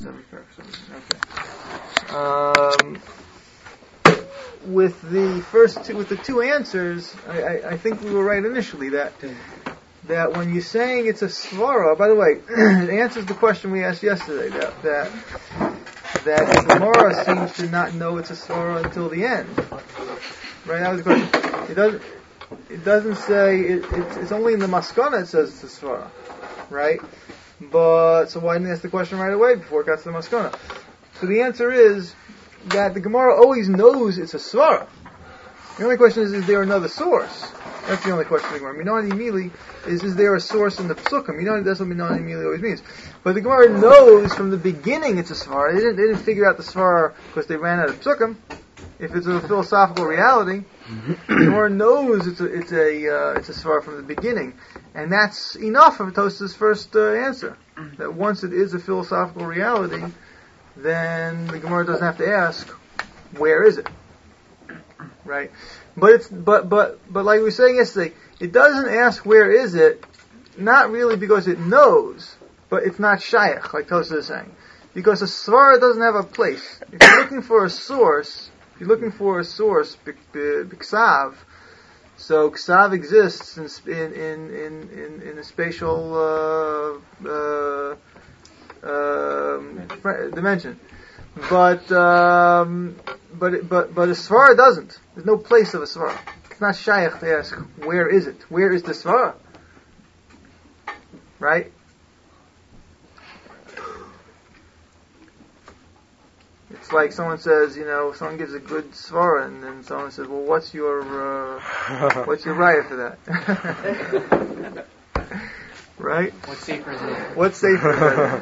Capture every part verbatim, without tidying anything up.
seven, okay. Um, with the first two, with the two answers, I, I, I think we were right initially that that when you're saying it's a svara. By the way, it answers the question we asked yesterday that that that the Gemara seems to not know it's a svara until the end. Right? That was the question. It doesn't. It doesn't say it, it's, it's only in the maskana it says it's a svara, right? But so why didn't they ask the question right away before it got to the maskana? So the answer is that the Gemara always knows it's a svara. The only question is, is there another source? That's the only question the Gemara. Minani Mili is, is there a source in the Psukim? Minani, that's what Minani Mili always means. But the Gemara knows from the beginning it's a svara. They didn't, they didn't figure out the svara because they ran out of Psukim. If it's a philosophical reality, the Gemara knows it's a it's a uh, it's a svara from the beginning, and that's enough of Tosafos' first uh, answer. That once it is a philosophical reality, then the Gemara doesn't have to ask, where is it? Right? But it's but but but like we were saying yesterday, it doesn't ask where is it, not really because it knows, but it's not shayach, like Tosafos is saying, because a svara doesn't have a place. If you're looking for a source. If you're looking for a source, b'ksav, so ksav exists in in in in, in a spatial uh, uh, uh, dimension, but um, but but but a svara doesn't. There's no place of a svara. It's not shayach to ask where is it. Where is the svara? Right? It's like someone says, you know, someone gives a good svara, and then someone says, well, what's your, uh, what's your raya for that? Right? What's safer is it? What's safer is it?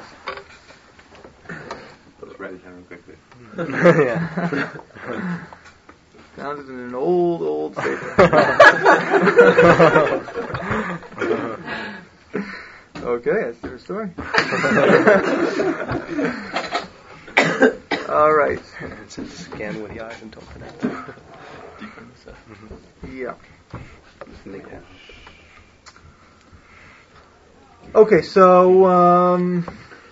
Let's write it down quickly. Yeah. Found it in an old, old safer. Okay, that's their story. All right. It says scan with the eyes and don't connect. Yeah. Okay, so um,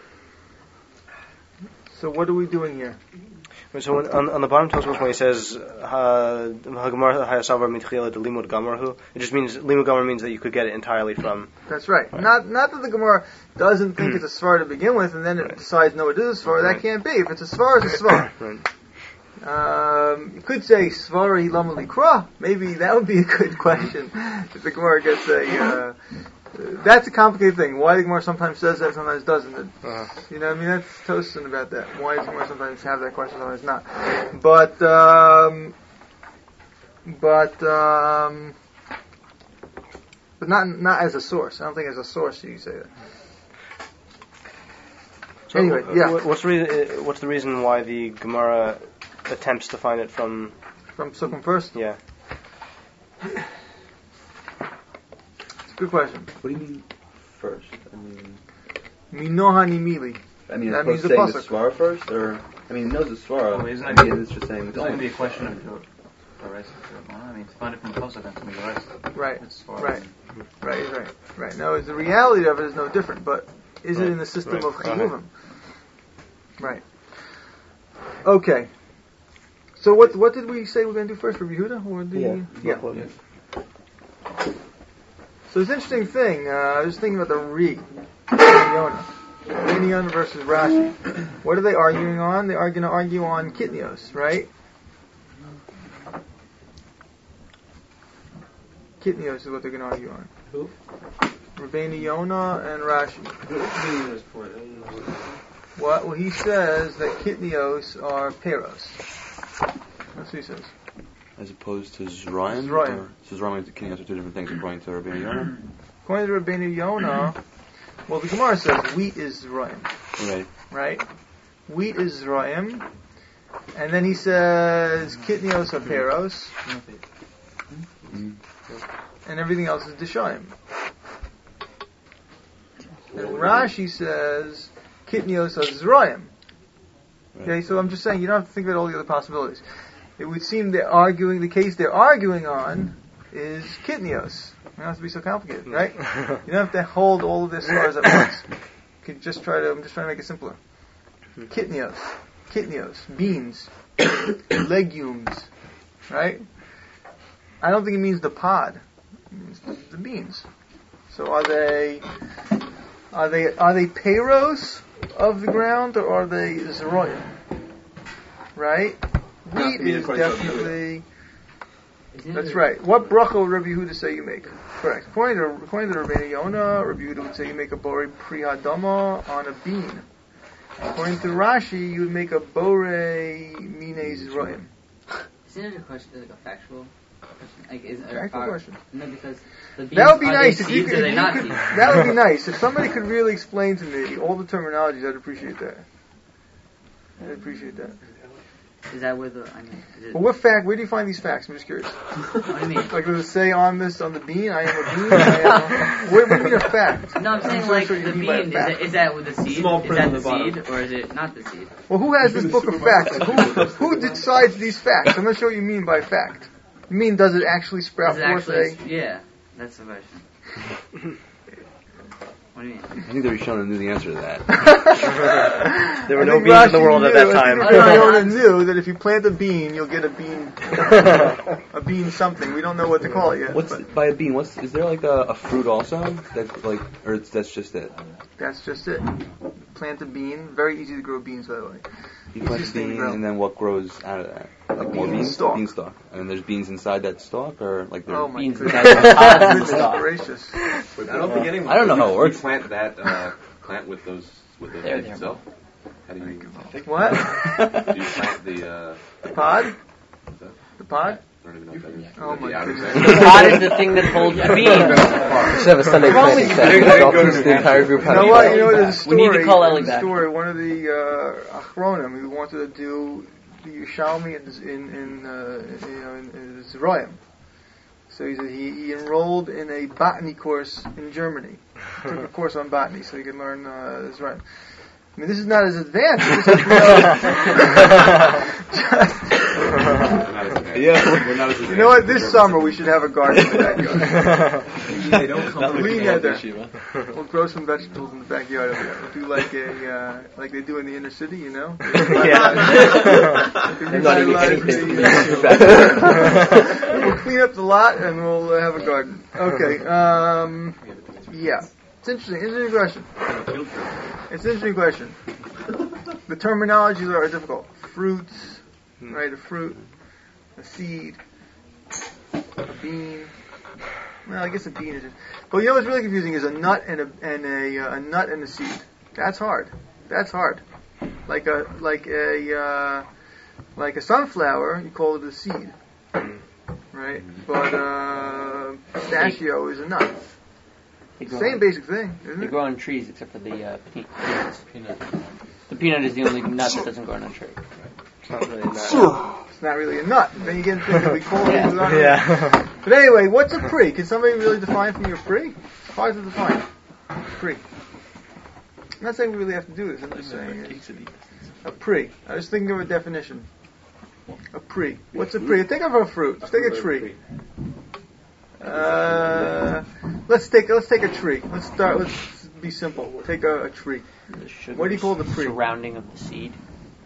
so what are we doing here? So when, on, on the bottom Tosafos when he says Hagamar Hayasavar Mitchila de Limud Gamarhu, it just means Limud Gamar means that you could get it entirely from. That's right. right. Not not that the Gemara doesn't think it's a svara to begin with, and then it decides no, it is a svara. That can't be. If it's a svara, it's a svara. Right. Um, you could say svara hilam likra. Maybe that would be a good question if the Gemara gets a. Uh, That's a complicated thing. Why the Gemara sometimes says that, sometimes doesn't. Uh-huh. You know, I mean, that's Tosafos about that. Why does the Gemara sometimes have that question, sometimes not? But, um, but, um, but not not as a source. I don't think as a source you say that. So anyway, yeah. What's the reason? What's the reason why the Gemara attempts to find it from? From Psukim first? Yeah. Good question. What do you mean first? I mean, Minohani Mili. I mean, that means the saying the pasuk. Svara first, or I mean, it knows the Svara. Well, isn't I it, mean, it's just saying. it's going to be a question of the rest. I mean, to find it from the pasuk and to me the rest. Right. It's far Right. Right. Right. Right. Now, the reality of it is no different, but is right. it in the system right. of chiyuvim? Right. Okay. So what what did we say we're going to do first for Yehuda or the yeah? yeah. yeah. So it's an interesting thing. Uh, I was thinking about the Ri, Yonah, Yonah versus Rashi. What are they arguing on? They are going to argue on Kitnios, right? Kitnios is what they're going to argue on. Who? Rabbeinu Yonah and Rashi. What? Well, he says that Kitnios are Peros. That's what he says. As opposed to Zrayim? Zrayim. So Zrayim and Kitnios are two different things according to Rabbeinu Yonah? According to Rabbeinu Yonah, well, the Gemara says wheat is Zrayim. Right. Right? Wheat is Zrayim. And then he says Kitnios are Peros. Mm-hmm. And everything else is Deshayim. And Rashi says Kitnios are Zrayim. Okay, so I'm just saying, you don't have to think about all the other possibilities. It would seem they're arguing, the case they're arguing on is Kitnios. You don't have to be so complicated, right? You don't have to hold all of this stars at once. You can just try to, I'm just trying to make it simpler. Kitnios, kitnios, beans, legumes, right? I don't think it means the pod. It means the, the beans. So are they are they are they payros of the ground, or are they zeroyim? Right? Wheat to me, is according to definitely. Isn't That's it- right. What bracha would Rabbi Yehuda say you make? Correct. According to according to Rabbeinu Yonah, Rabbi Yehuda would say you make a bore pri hadama on a bean. According to Rashi, you would make a bore mine zroim. Isn't it a question, like a factual question? Like, is, are, Factual are, question. No, because the beans, That would be are nice they if you seeds could. or are If they you not could seeds? that would be nice if somebody could really explain to me all the terminologies. I'd appreciate that. I'd appreciate that. Is that where the, I mean, is it, But what fact? Where do you find these facts? I'm just curious. what do you mean? Like does it say on this on the bean? I am a bean. I am a, what, what do you mean a fact? No, I'm saying not like sure what the you mean by a bean, is fact. that, is that with the seed? Small Is print that on the the bottom. seed, or is it not the seed? Well, who has this book of facts? Who, who decides these facts? I'm not sure what you mean by fact. You mean does it actually sprout Is it forth actually, a... yeah, that's the question. What do you mean? I think the Rishonim knew the answer to that. There were I no think beans in the Rashi world at knew- that I time. think Oh, no, Rabbi no, Yonah I'm- knew that if you plant a bean, you'll get a bean, a bean something. We don't know what to call it yet. What's but by a bean? What's is there like a, a fruit also that like or it's, that's just it? that's just it. Plant a bean. Very easy to grow beans, by the way. You plant a Easiest thing to bean grow. and then what grows out of that? Like more beans? Beanstalk. Beanstalk. And then there's beans inside that stalk, or like there's Oh my Beans goodness. inside the pods and Goodness stuff. gracious. But I don't think anyone. I don't know you, how it works. You plant that uh, plant with those with those There, eggs there. itself. How do you? What? Do you plant the? Uh, The pod? what's that? The pod? I don't even know what that is. Oh Is that my the outer goodness. thing? The pod is the thing that holds the beans. We should have a Sunday planting session. I didn't go to The entire group You had know a what? planting You know what? There's a class. story. We need to call Ellie there's a back. story. One of the uh, Achronim who wanted to do the Yerushalmi in in in, uh, you know, in, in Zerayim. So he said he, he enrolled in a botany course in Germany. He took a course on botany so he could learn uh, Zerayim. I mean, this is not as advanced. This is, you know, just, Not as advanced. Yeah. We're not as you know what? This advanced. summer we should have a garden in the backyard. They don't come Clean with that the there. We'll grow some vegetables in the backyard over there. We'll do like a uh, like they do in the inner city, you know. Yeah. They're not even Revitalize anything the, from uh, the We'll clean up the lot and we'll uh, have a garden. Okay. Um, yeah. It's interesting. Interesting question. It's an interesting question. The terminologies are difficult. Fruits, right? A fruit, a seed, a bean. Well, I guess a bean is. But you know what's really confusing is a nut and a and a, uh, a nut and a seed. That's hard. That's hard. Like a like a uh, like a sunflower, you call it a seed, right? But uh, pistachio is a nut. They grow, Same basic thing, isn't they it? grow on trees except for the uh, pe- peanuts. The peanut is the only nut that doesn't grow on a tree. It's not really that. It's not really a nut. Then you get into things that we call Yeah. things that aren't Yeah. But anyway, what's a pre? Can somebody really define from your pre? It's hard to define. Pre. I'm not saying we really have to do this. I'm just saying it's a pre. I was thinking of a definition. A pre. What's a pre? Think of a fruit. Let's take a tree. Uh, let's take let's take a tree. Let's start. Let's be simple. Take a, a tree. The sugar What do you call the pre? surrounding of the seed.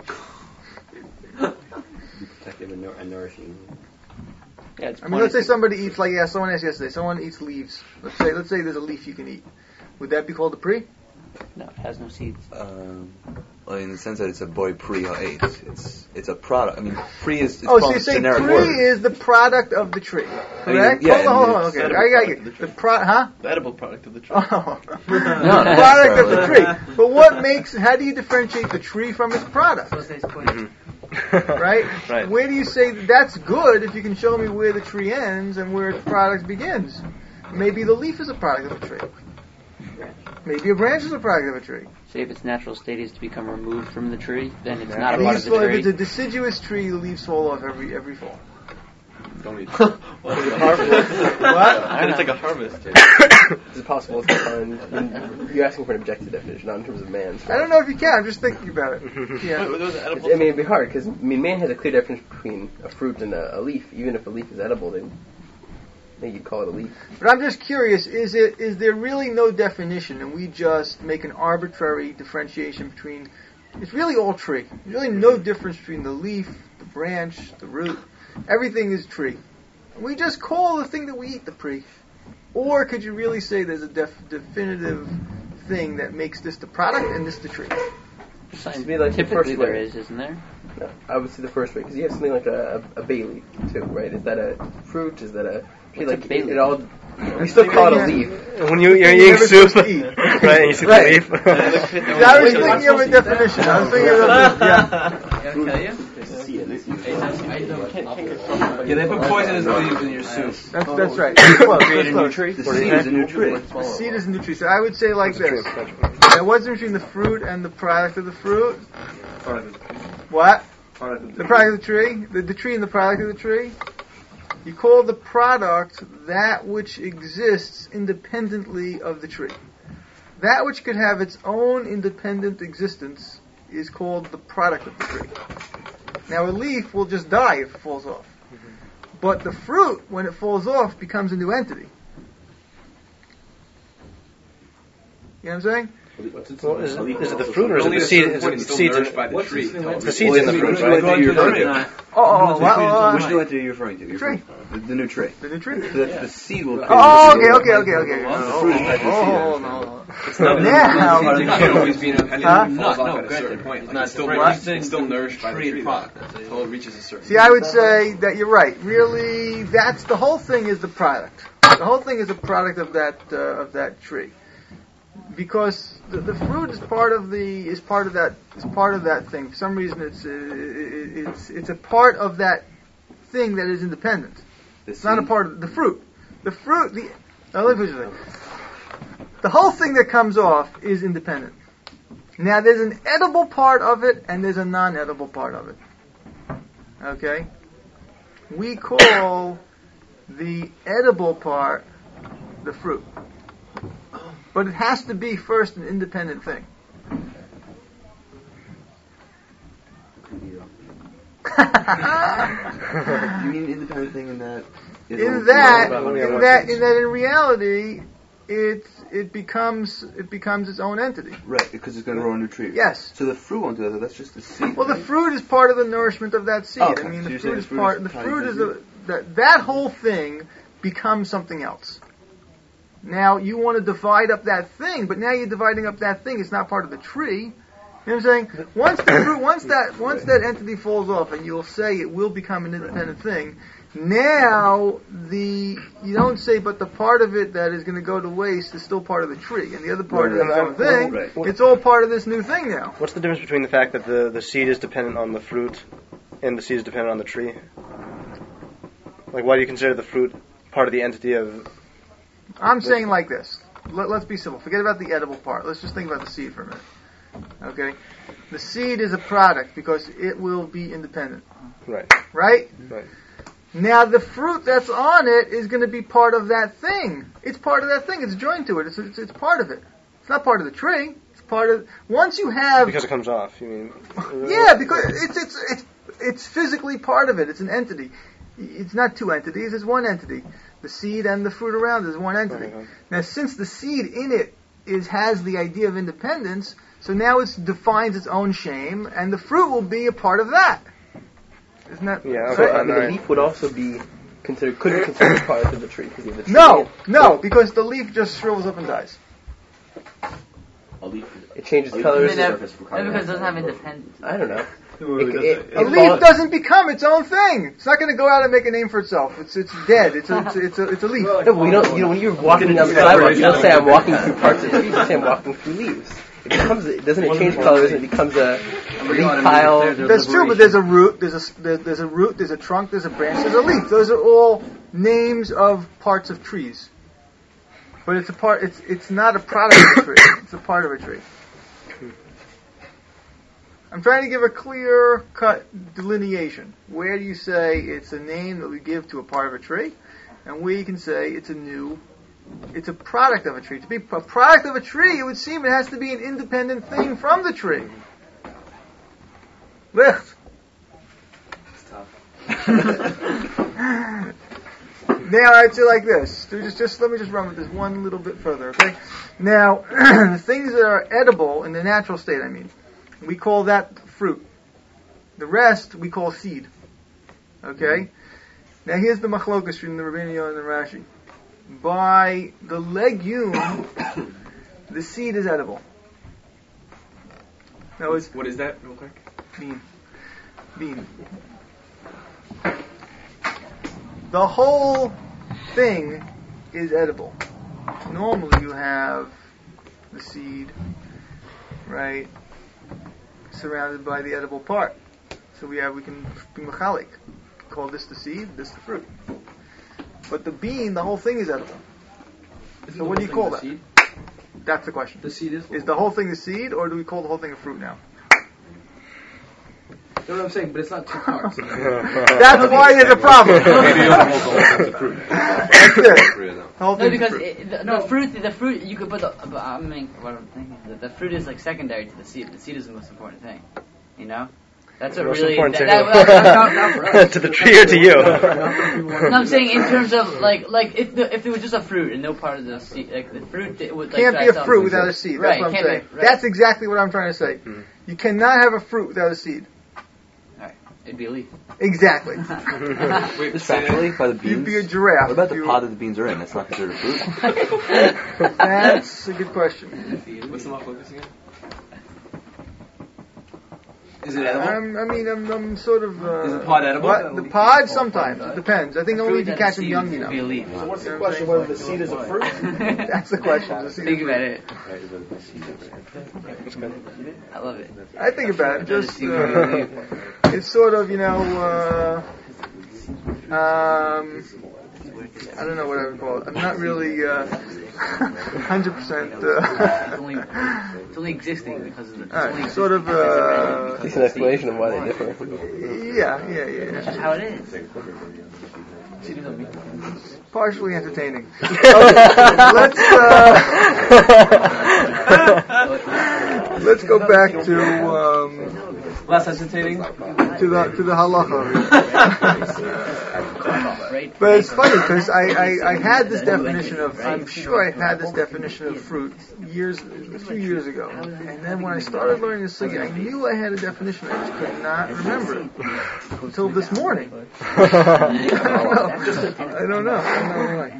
protective and, nour- and nourishing. Yeah, it's I mean, let's say pointed- somebody eats like yeah. Someone asked yesterday. Someone eats leaves. Let's say let's say there's a leaf you can eat. Would that be called a pre? No, it has no seeds. Um, well, in the sense that it's a boy pre or eight. It's it's a product. I mean, pre is it's Oh, so called you're a saying generic pre word. is the product of the tree, correct? yeah, hold on, hold on. and Okay, it's- I got you. The pro, huh? The edible product of the tree. Oh, the not product of the necessarily. tree. But what makes? How do you differentiate the tree from its product? Right? Right. Where do you say that that's good if you can show me where the tree ends and where its product begins? Maybe the leaf is a product of a tree. Maybe a branch is a product of a tree. Say if its natural state is to become removed from the tree, then it's Yeah. not a part of Leaves the fall, if tree. it's a deciduous tree, the leaves fall off every every fall. Don't eat. Well, it's a harvest. What? And it's like a harvest. Is it possible to find? You're asking for an objective definition, not in terms of man. So. I don't know if you can. I'm just thinking about it. Yeah. Wait, those are edible. It's- I mean, it'd be hard because I mean, man has a clear definition between a fruit and a, a leaf. Even if a leaf is edible, then I think you'd call it a leaf. But I'm just curious, is it is there really no definition and we just make an arbitrary differentiation between It's really all tree. There's really no difference between the leaf, the branch, the root. Everything is tree. We just call the thing that we eat the tree. Or could you really say there's a def- definitive thing that makes this the product and this the tree? be like the Typically first there way. is, isn't there? No, I would say the first way because you have something like a, a, a bay leaf too, right? Is that a fruit? Is that a tree? What's a Like bay it, leaf? it all. We still call it a leaf. When you, you're You're eating never soup, supposed to eat. right, and you see Right. the leaf. I was thinking of a definition. I was thinking of a, yeah. Yeah, they put poisonous leaves in your soup. That's, that's right. That's close, Create that's a new close. tree. The seed is a new tree. The seed is a new tree. So I would say like this. Now, what's between the fruit and the product of the fruit? What? The product of the tree? The, the tree and the product of the tree? You call the product that which exists independently of the tree. That which could have its own independent existence is called the product of the tree. Now a leaf will just die if it falls off. But the fruit, when it falls off, becomes a new entity. You know what I'm saying? Well, is, it, is it the fruit or is it the seed? Is it the seeds in by the tree? the seeds in the fruit, right? What you're referring to? Oh, oh, what? Oh, Which oh, new entity are you referring to? You're Tree. referring- The, the new tree. the new tree. So that the seed will. Oh, okay, okay, okay, okay. The fruit is tied to the seed. Oh, no, no. It's not Now- part of It the can always be independent. Huh? It falls No, off no, at a granted, certain point. it's Like not it's still, different. it's still nourished by the Tree tree product, though, that's it. until it reaches a certain. See, I would say that you're right. Really, that's the whole thing is the product. The whole thing is a product of that uh, of that tree, because the, the fruit is part of the is part of that is part of that thing. For some reason, it's uh, it, it's it's a part of that thing that is independent. It's not a part of the fruit. The fruit, the now, let me put it this way. The whole thing that comes off is independent. Now, there's an edible part of it and there's a non-edible part of it. Okay? We call the edible part the fruit. But it has to be first an independent thing. You mean independent thing in that? in that, in that, in that, in reality, it it becomes it becomes its own entity. Right, because it's going to grow a new tree. Yes. So the fruit won't do that. That's just the seed. Well, the right? fruit is part of the nourishment of that seed. Oh, okay. I mean, So the you're fruit saying is the fruit part. is The tied fruit to is the- a, that that whole thing becomes something else. Now you want to divide up that thing, but now you're dividing up that thing. It's not part of the tree. You know what I'm saying? Once the fruit, once that once that entity falls off, and you'll say it will become an independent thing. Now the you don't say, but the part of it that is going to go to waste is still part of the tree, and the other part Right, is its own right. thing. Right. It's all part of this new thing now. What's the difference between the fact that the, the seed is dependent on the fruit and the seed is dependent on the tree? Like, why do you consider the fruit part of the entity of... I'm saying like this. Let, let's be simple. Forget about the edible part. Let's just think about the seed for a minute. Okay? The seed is a product because it will be independent. Right. Right? Right. Now the fruit that's on it is going to be part of that thing. It's part of that thing. It's joined to it. It's, it's, it's part of it. It's not part of the tree. It's part of... Once you have... Because it comes off, you mean... Yeah, because it's, it's, it's, it's physically part of it. It's an entity. It's not two entities. It's one entity. The seed and the fruit around it is one entity. Okay. Now, since the seed in it is has the idea of independence, so now it defines its own shame, and the fruit will be a part of that. Isn't that? Yeah, So, okay. I mean, the Alright. leaf would also be considered, could be considered part of the tree. Because you have the tree. No, no, because the leaf just shrivels up and dies. A leaf. It changes I mean, colors. that- surface for carbon Because it doesn't have dioxide. independence. I don't know. It really It- doesn't. it- A it leaf falls- doesn't become its own thing. It's not going to go out and make a name for itself. It's it's dead. It's a, it's a, it's a, it's a leaf. No, but we don't. You know, when you're walking down the sidewalk, you don't say I'm walking through parts of the trees. You say I'm walking through leaves. It becomes. It doesn't it change colors? It becomes a leaf pile. That's true, but there's a root, there's a there- there's a root, there's a trunk, there's a branch, there's a leaf. Those are all names of parts of trees. But it's a part. It's it's not a product of a tree. It's a part of a tree. I'm trying to give a clear cut delineation. Where do you say it's a name that we give to a part of a tree, and where you can say it's a new, it's a product of a tree. To be a product of a tree, it would seem it has to be an independent thing from the tree. Licht. Now I'd say like this. So just, just let me just run with this one little bit further, okay? Now, the things that are edible in the natural state, I mean, We call that fruit. The rest we call seed. Okay? Now here's the machlokas between the Rabbeinu Yonah and the Rashi. By the legume, the seed is edible. Now it's What is that, real quick? bean. Bean. The whole thing is edible. Normally you have the seed, right, surrounded by the edible part. So we have, we can be mechalik. Call this the seed, this the fruit. But the bean, the whole thing is edible. So what do you call that? Seed? That's the question. The seed is. Is the whole thing a seed, or do we call the whole thing a fruit now? You know what I'm saying? But it's not two parts. That's why there's a problem. That's it. The whole No, thing's because fruit. it, the, the fruit, the fruit, you could put the. But I mean, what I'm thinking, the, the fruit is like secondary to the seed. The seed is the most important thing. You know, that's what Most really. important That, to that, that, not, not for us. to the tree or to you? No, I'm saying in terms of like, like if the, if it was just a fruit and no part of the seed, like the fruit, it would like Can't by be a itself. fruit without a seed. That's Right, what I'm can't saying. be, right. That's exactly what I'm trying to say. Hmm. You cannot have a fruit without a seed. Right, it'd be a leaf. Exactly. Just factually, by the You'd beans. be a giraffe. What about if the you- pod that the beans are in? That's not considered a fruit. That's a good question. What's the focus again? Is it edible? Um, I mean, I'm, I'm sort of. Uh, Is the pod edible? What? The pod sometimes. It depends. I think only if you Fruit catch and them young seed would be a enough. leaf. So what's the question? Whether the seed is a fruit? That's the question. The seed Think is about fruit. it. I love it. I think about it. Just uh, it's sort of, you know. Uh, um, I don't know what I would call it. I'm not really uh, one hundred percent. It's Uh, only, it's only existing because of the. It's only Alright, sort of. Uh, Decent explanation of why they differ. yeah, yeah, yeah. That's just how it is. Partially entertaining. let's uh, let's go back to um, Less entertaining? to the to the halacha. Right? But it's funny because I, I, I had this definition of I'm sure I had this definition of fruit years a few years ago, and then when I started learning the sugya, I knew I had a definition. I just could not remember it until this morning. I don't know. I don't know. I don't know why.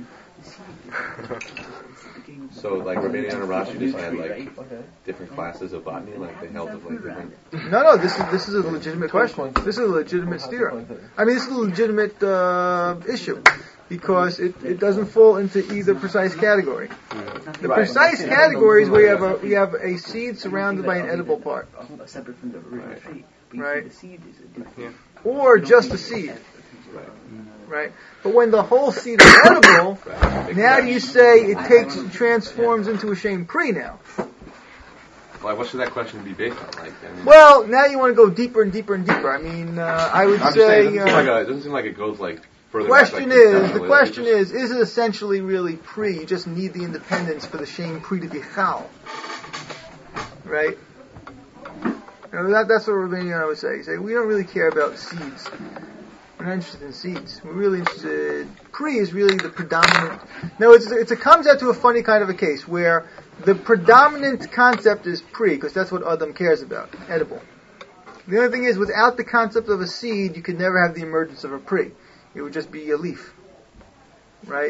So, like, Rabbeinu Yonah and Rashi just had, like, different classes of botany, like, they held of, like, different... No, no. This is this is a legitimate question. This is a legitimate steer. I mean, this is a legitimate uh, issue because it, it doesn't fall into either precise category. The precise category is where you have a we have a seed surrounded by an edible part, Separate from the original tree. But you Right. see the seed is a different. or just a seed, right? But when the whole seed is edible, now do you say it takes transforms into a shame pre now? Like, what should that question be based on? Like, I mean, Well, now you want to go deeper and deeper and deeper. I mean, uh, I would I'm just saying, say. it doesn't, seem like Uh, a, it doesn't seem like it goes like further. question back, like, is, the conceptually. question It just- is, is it essentially really pre? You just need the independence for the shame pre to be chal, right? You know, that, that's what Rabbeinu Yonah would say. He say we don't really care about seeds. We're not interested in seeds. We're really interested. Pre is really the predominant. No, it's it's it comes out to a funny kind of a case where the predominant concept is pre because that's what Adam cares about, edible. The only thing is, without the concept of a seed, you could never have the emergence of a pre. It would just be a leaf, right?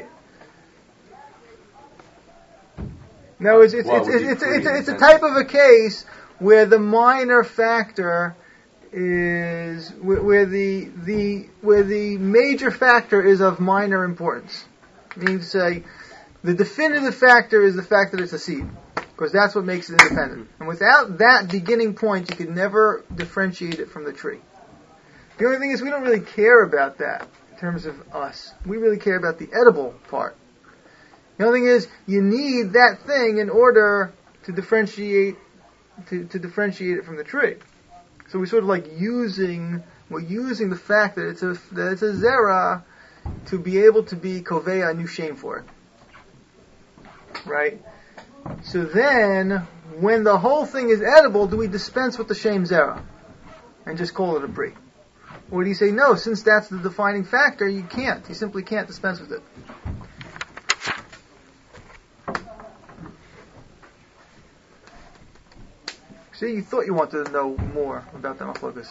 No, it's it's What it's would it's, be it's, it's, pre a, it's a in type of a case where the minor factor is where, where the the where the major factor is of minor importance. Meaning to say, the definitive factor is the fact that it's a seed, because that's what makes it independent. And without that beginning point, you could never differentiate it from the tree. The only thing is, we don't really care about that in terms of us. We really care about the edible part. The only thing is, you need that thing in order to differentiate to, to differentiate it from the tree. So we're sort of like using we're using the fact that it's a that it's a zera to be able to be kovea a new shame for it. Right? So then, when the whole thing is edible, do we dispense with the shame zera and just call it a pri? Or do you say, no, since that's the defining factor, you can't. You simply can't dispense with it. See, you thought you wanted to know more about the machlokas.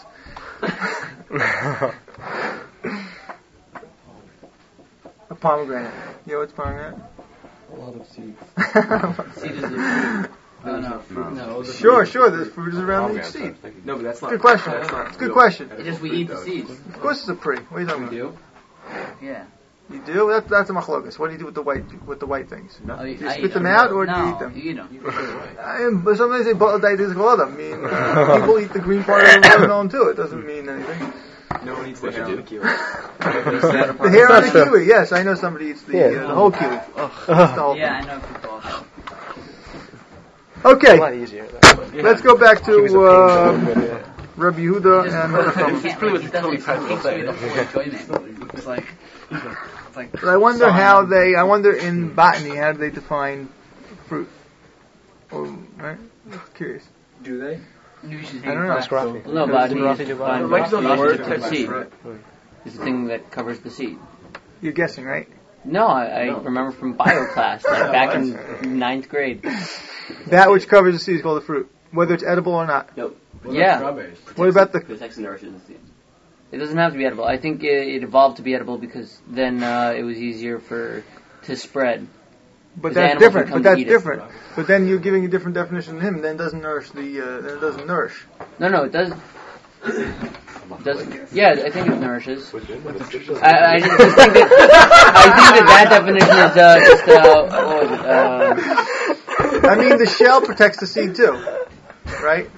A pomegranate. You know what's pomegranate? A lot of seeds. Seed is the fruit. Oh, no. No. No, the Sure, fruit. sure. There's fruit is around Okay, each I'm seed. sorry. No, but that's not. Good question. That's not It's a good real. question. It's just we eat the seeds. Of course, it's a pre. What are you talking We about? do. Yeah. You do? That, that's a machlokas. What do you do with the white with the white things? Oh, you, Do you I spit eat them out, or do no, you eat them? You eat them. I am, but sometimes they bottle diet is called them. I mean, people eat the green part of the watermelon too. It doesn't mean anything. No one eats the What hair you on do? the kiwi. The hair on the true. kiwi, yes, I know somebody eats the, Yeah. uh, the whole kiwi. Ugh, that's the whole Yeah, I know people also. thing. A Okay, lot easier. Though. let's go back Kiwi's to a uh, pain, but, yeah. Rabbi Yehuda Just and put- Racham. you can't, pretty like, much it doesn't- totally it practical takes away thing. the whole enjoyment. It's like, it's like. But I wonder sawing how them. they. I wonder in botany how do they define fruit? Or, right? I'm curious. Do they? You should I don't know. Ask Rafi. No, but Did Rafi do fine. botany? Mike's on the Rafi word took type the seed. right? It's the thing that covers the seed. You're guessing, right? No, I, I No. remember from bio class, like back in ninth grade. That which covers the seed is called a fruit, whether it's edible or not. Yeah. Strawberries. What about the? Protects and nourishes the seed. It doesn't have to be edible. I think it, it evolved to be edible because then uh, it was easier for to spread. But The that's animals different. would But come to that's eat it. different. But then you're giving a different definition to him. Then it doesn't nourish the. Uh, then it doesn't nourish. No, no, it does. Does yeah? I think it nourishes. Which is- what's the- I, I just think that I think that that definition is uh, just uh, oh, uh, I mean, the shell protects the seed too, right?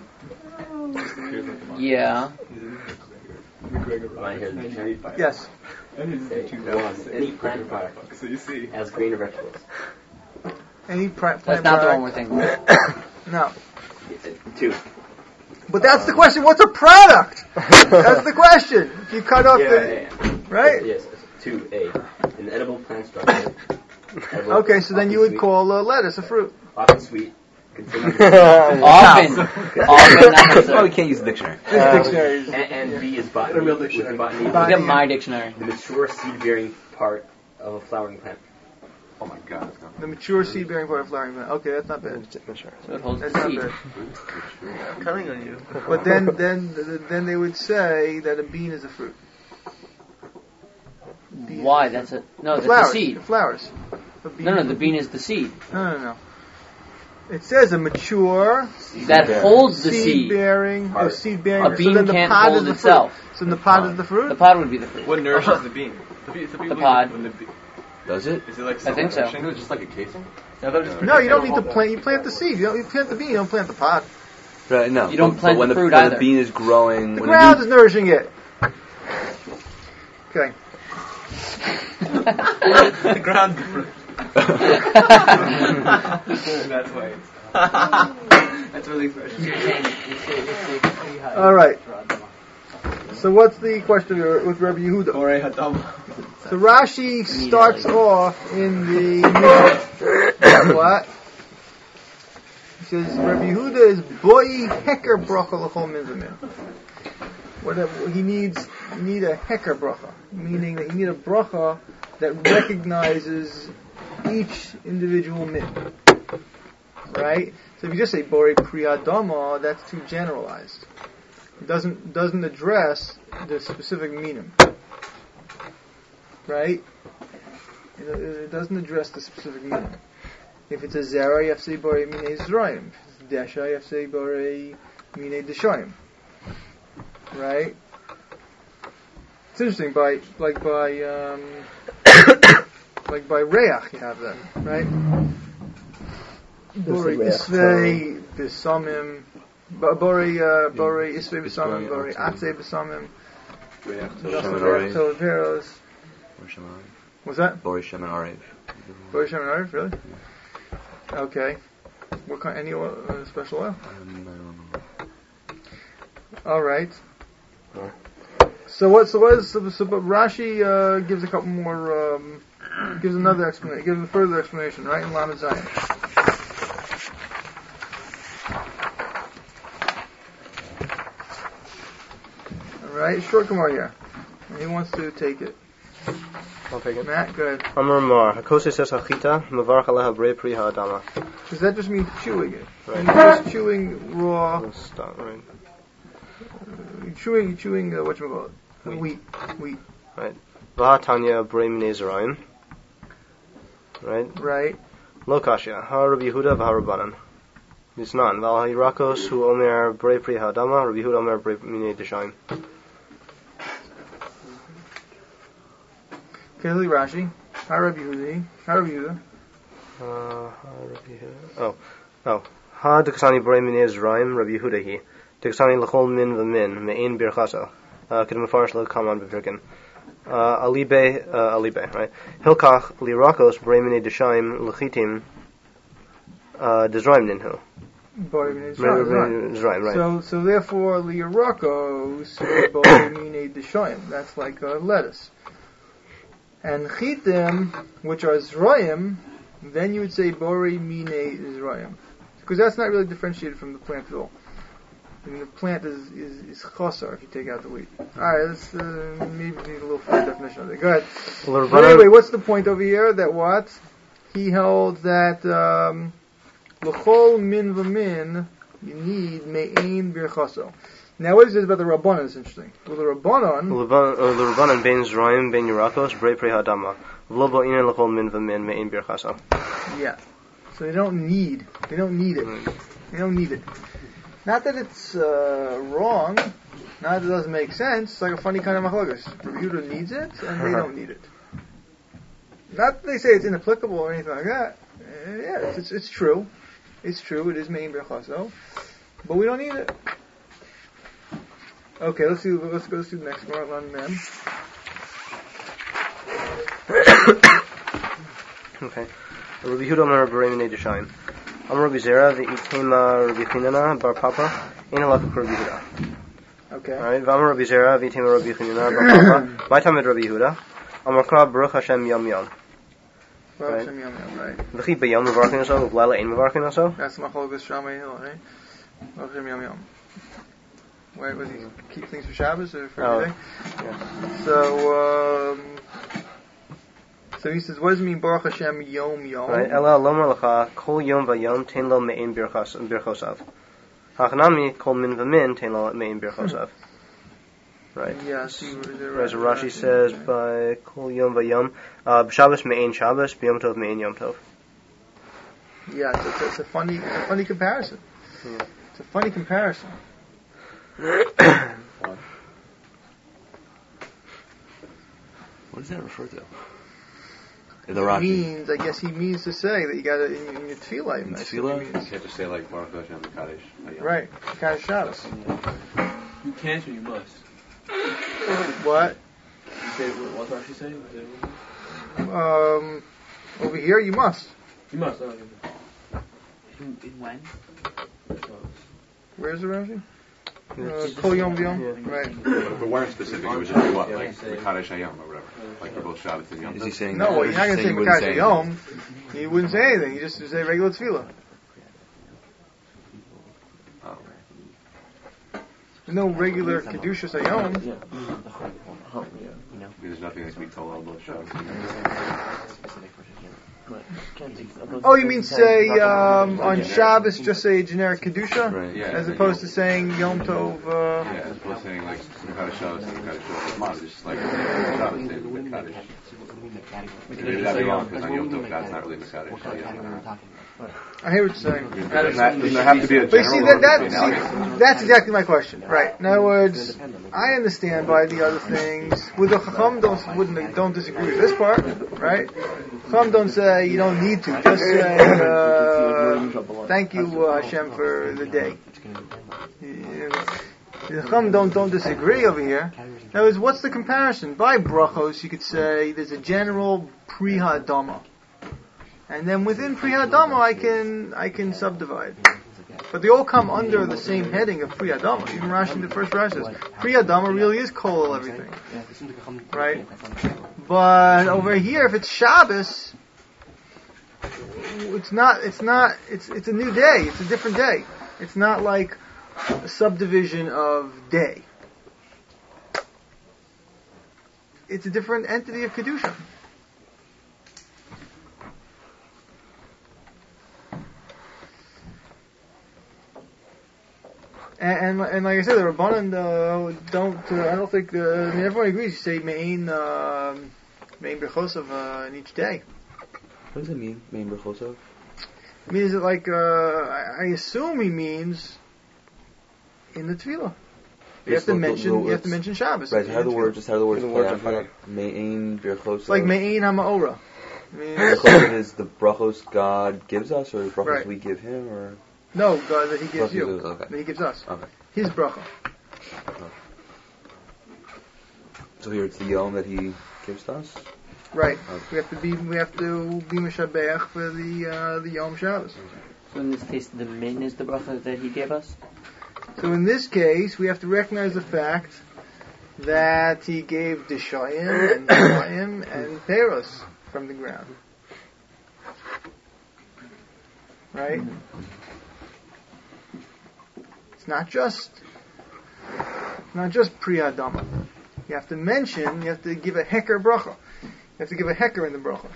yeah. Right here in the dictionary. Yes. Say, one, any plant product So you see. as green or vegetables. Any pra- That's plant not the one product. we're thinking of. No. Two. But that's the question. What's a product? That's the question. If you cut off Yeah, the yeah, yeah. right. Yes. Two. A. An edible plant structure. Edible, Okay, so then you would often call uh, lettuce a fruit. sweet, often sweet. Considered Often, often, not That's why we necessarily. can't use the dictionary. Dictionaries. and, and B is botany. Real Within dictionary. botany, Look at my dictionary. the mature seed-bearing part of a flowering plant. Oh my god. The mature seed-bearing part of flowering plant. Okay, that's not bad. So it holds That's the not seed. bad. I'm counting on you. But then, then, then they would say that a bean is a fruit. Bean Why? is a That's a no. That's flowers. the seed. Flowers. A bean No, no. is The a- bean is the seed No, no, no. It says a mature that holds the seed seed. bearing. Oh, Heart. seed bearing. A so bean then the can't pod hold is the itself. fruit. So the pod is the fruit. The pod would be the fruit. What nourishes the bean? The, be- the, people pod. When the be- Does it? is it like I think so. self-nourishing? It was just like a casing? I thought it was just No, you don't need to protecting plant. You plant the seed. You don't. You plant the bean. You don't plant the pod. Right, no. You don't but, plant but when the the fruit when either. the bean is growing. The when ground the is nourishing it. Okay. the ground. That's why it's. That's really fresh. All right. So what's the question with Rabbi Yehuda? Borei Hadam. So Rashi starts off in the Mishnah. What? He says Rabbi Yehuda is boi heker bracha l'chol mizamim. Whatever he needs, you need a heker bracha, meaning that you need a bracha that recognizes each individual min. Right? So if you just say borei pri adama, that's too generalized. It doesn't doesn't address the specific meaning. Right? It, it doesn't address the specific meaning. If it's a zera, you have to say borei minei zrayim. If it's desha, you have to say borei minei deshayim. Right? It's interesting. By like by um, like by reach, you have that, right? Borei isvei besamim. Borei uh, borei isvei besamim. Borei atzei besamim. Shemen Toveros. Arev. What's that? Borei Shemen Arev. Borei shemen arev, really? Okay. What kind? Any oil, uh, special oil? Um, I don't know. All right. So what? So what is? So, so but Rashi uh, gives a couple more. Um, gives another explanation. Gives a further explanation, right? In Lamed Zayin. All right. Short Gemara here. And he wants to take it. I'll take it. Matt, go ahead. Amar Mar, Hakosei says Hachita, Mavarch Aleha Brei Pri Ha'adama. Does that just mean chewing it? Right. You're just chewing raw. Let's stop, right. You're chewing, you're chewing. Uh, what you call it? Wheat. Wheat. Wheat. Right. V'hatanya brei minei zerayim. Right. Right. Lo kasha. Ha Rabbi Yehuda v'ha Nisnan. Val ha'yirakos hu omer brei pri ha'adama. Rabbi Yehuda omer brei minei deshayim. Okay, look at Rashi. Ha Rabbi Yehuda. Ha Rabbi Yehuda. Uh, ha Rabbi Yehuda. Oh. Oh. Ha deksani brei minei zerayim. Rabbi Yehuda hi. Deksani l'chol min v'min. Me'in birchasa. Uh, Kedem mefarish lo kaman b'pirkin. Uh, alibe, uh, alibe, right? Hilkach lirakos brei minei deshayim l'chitim. Uh, dezrayim ninhu. Right, right, right. So, so therefore, liyarakos boimine deshoyim. That's like uh, lettuce. And chitim, which are zroyim, then you would say bori mine zroyim, because that's not really differentiated from the plant at all. I mean, the plant is is, is chosar if you take out the wheat. All right, let's uh, maybe need a little further definition of it. Go ahead. Well, But anyway, what's the point over here? That what he held that. Um, L'chol min v'min, you need me'ein birchaso. Now, what is it about the Rabbanan that's interesting? Well, the Rabbanan... The Rabbanan ben Zrayim ben Yerakos brei pri hadama. V'lo bo'inen l'chol min v'min me'ein birchaso. Yeah. So they don't need, they don't need it. They don't need it. Not that it's uh, wrong, not that it doesn't make sense, it's like a funny kind of machlokas. Rabbi Yehuda needs it, and they don't need it. Not that they say it's inapplicable or anything like that. Uh, yeah, it's, it's, it's true. It's true, it is me'ein birchaso, but we don't need it. Okay, let's do let's go let's do the next one on them. Okay. Rabbi Yehuda Omer brei minei deshayim. Am Rabbi Zera v'itema Rabbi Chinana bar Papa ein halakha Rabbi Yehuda. Okay. All right. V'am Rabbi Zera v'itema Rabbi Chinana bar Papa. My time at Rabbi Yehuda. Amar Kra Baruch Hashem Yom Yom. Right. Yom Yom, right. V'chi b'yom mevarkin oso, v'layla ein mevarkin oso. That's the machlokas Shammai Hill, right? Baruch Hashem Yom Yom. Wait, was he keep things for Shabbos or for Oh, every day? yeah. So, um, so he says, what does it mean Baruch Hashem Yom Yom? Right. Ela lomer lecha kol yom v'yom ten lo me'ein birchosav. Hachnami kol min v'min ten lo me'ein birchosav. Right. Yeah, see, where is it Whereas right? Rashi says by kol yom v'yom, uh, b'Shabbos me'ein Shabbos, b'yom tov me'ein yom tov. Yeah, it's, it's, it's a funny, it's a funny comparison. Yeah. It's a funny comparison. What does that refer to? The It Rashi. means, I guess he means to say that you got it in, in your tefillah. In That's tefillah? what he You means. have to say like Baruch Hashem Kaddish. Hayom. Right, Kaddish Shabbos. You can't or you must. What? You say what Rashi say? You say what? Um, over here you must. You must. Oh, In, in when? Where's the Rashi? Uh, It's- Kol Yom V'Yom. Yeah. Right. But if it weren't specific, it would just be what? Like Kaddish Hayom or whatever. Like for both Shabbos and Yom Is he Tov. saying No, that? or you're is not he going to say saying he wouldn't Mekadosh say Yom. You wouldn't say anything. You just say regular tefillah. Oh. There's no regular Kedushas Hayom. There's nothing that can be told about Shabbos. Oh, you mean say um, on Shabbos just say generic Kedusha? Right. Yeah. As opposed to saying Yom Tov. Uh, Yeah, as opposed to saying like Kaddish Shabbos and Kaddish Shabbos. It's just like Shabbos and Kaddish. Maybe that'd be wrong because on Yom Tov that's not really Kaddish. I hear what you're saying. Doesn't that, doesn't there have to be a But you see, general that, rule that, between see, that's exactly my question. Right. In other words, I understand by the other things. With the Chacham, don't, wouldn't, don't disagree with this part, right? Chacham don't say you don't need to. Just say, uh, thank you, uh, Hashem, for the day. The Chacham don't, don't disagree over here. In other words, what's the comparison? By brachos, you could say there's a general prihadama. And then within Priyadama, I can I can subdivide. But they all come under the same heading of Priyadama. Even Rashi, the first Rashi says, Priyadama really is kol everything. Right? But over here, if it's Shabbos, it's not, it's not, it's it's a new day. It's a different day. It's not like a subdivision of day. It's a different entity of Kedusha. And, and and like I said, the Rabbanan uh, don't. Uh, I don't think. Uh, I mean, everyone agrees. You say main um, main brachosov uh, in each day. What does it mean, main brachosov? Means it like uh, I, I assume he means in the tefillah. You have to mention. You have to mention Shabbos. Right. So how the words? Just how the words The play words out. are Mein brachosov. It's like mein ha'ma'ora. I mean, Brachosov is the brachos God gives us, or the brachos Right. we give Him, or no, God that He gives Brachos you. is- okay. That He gives us. Okay. His bracha. So here it's the yom that He gives to us. Right. Okay. We have to be. We have to be mishabeach for the uh, the Yom Shabbos. So in this case, the min is the bracha that he gave us? So in this case, we have to recognize the fact that He gave Dishayim and Mayim and Peros from the ground. Right? It's not just not just Pri Adama. You have to mention, you have to give a heker bracha. You have to give a heker in the bracha.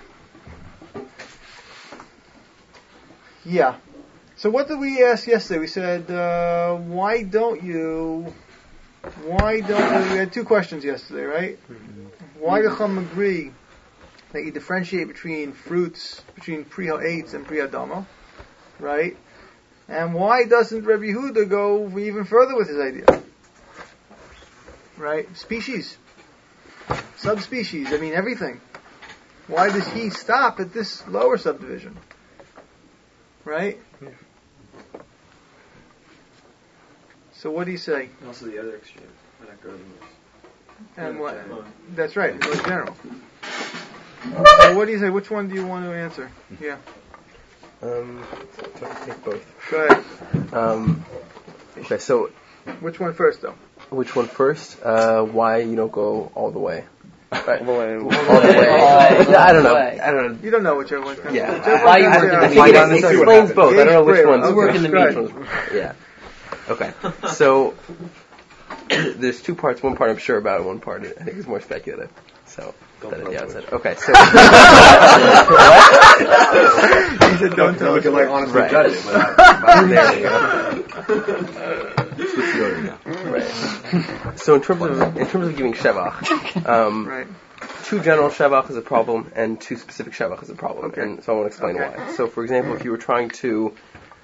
Yeah. So what did we ask yesterday? We said, uh, why don't you, why don't you, we had two questions yesterday, right? Why do Chum agree that you differentiate between fruits, between Pri Ha'etz and Pri Adama, right? And why doesn't Rabbi Yehuda go even further with his idea? Right? Species. Subspecies. I mean, everything. Why does he stop at this lower subdivision? Right? Yeah. So what do you say? And also the other extreme. We're not going this. And what? General. That's right. It goes general. So what do you say? Which one do you want to answer? Yeah. Um, so I'll take both. Go ahead. Um, okay, so Which one first, though? which one first? Uh, why you don't go all the way? Right. All the way. All the way. Yeah, I don't know. I don't know. You don't know whichever one's going to Yeah. Whichever Why one's you gonna work be in out. the Why meat- not? It See what explains happens. both. I don't know which Gauge one's. braille. work in the Right. meat. Yeah. Okay. So there's two parts. One part I'm sure about, and one part I think is more speculative. So that at the outset. Okay. So He said, don't tell We us. can like honestly Right. judge it. But I, there you go. Switch the order now. Right. So in terms of in terms of giving shevach, um, Right. two general shevach is a problem, and two specific shevach is a problem. Okay. And so I want to explain Okay. why. So, for example, if you were trying to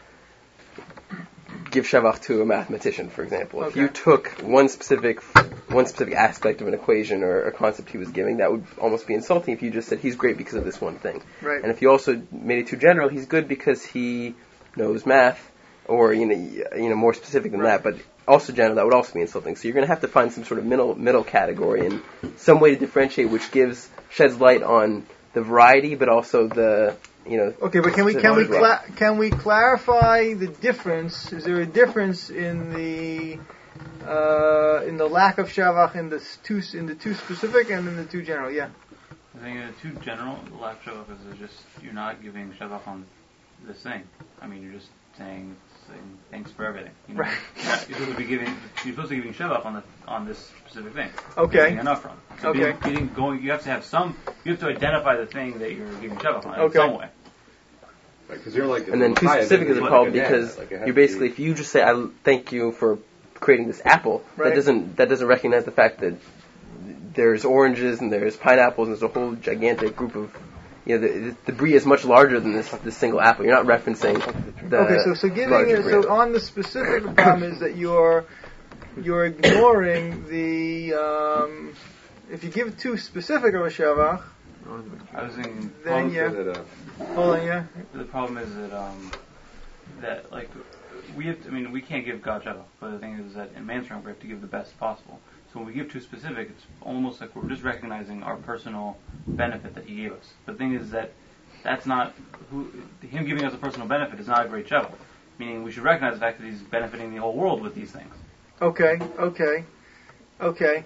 give shevach to a mathematician, for example, if Okay. you took one specific one specific aspect of an equation or a concept he was giving, that would almost be insulting if you just said he's great because of this one thing. Right. And if you also made it too general, he's good because he knows math, or you know, you know, more specific than Right. that. But also general, that would also be insulting. So you're going to have to find some sort of middle middle category and some way to differentiate, which gives sheds light on the variety, but also the you know. Okay, but can we can we specific- cla- can we clarify the difference? Is there a difference in the uh, in the lack of shavach in the s- two in the two specific and in the two general? Yeah. I think uh, too general, the lack of shavach is just you're not giving shavach on this thing. I mean, you're just saying, saying thanks for everything. You know? Right. You're supposed to be giving you're supposed to be giving shavach on the on this specific thing. Okay. Getting enough from. So Okay. being, getting going, you have to have some. You have to identify the thing that you're giving shavach on Okay. in some way. because you're like. And then too high, specific is a like problem banana, because like it has you to be- basically, if you just say, "I thank you for creating this apple," Right. that doesn't that doesn't recognize the fact that there's oranges and there's pineapples and there's a whole gigantic group of, you know, the, the brie is much larger than this this single apple. You're not referencing the Okay, so so giving larger it, brie. so on the specific, the problem is that you're you're ignoring the um, if you give too specific of a shavach, I was thinking. then Is yeah, it, uh, hold on, yeah, The problem is that um, that like we have. To, I mean, we can't give God shavach, but the thing is that in man's realm we have to give the best possible. So when we give too specific, it's almost like we're just recognizing our personal benefit that He gave us. The thing is that that's not who Him giving us a personal benefit is not a great shavach. Meaning we should recognize the fact that He's benefiting the whole world with these things. okay, okay, okay,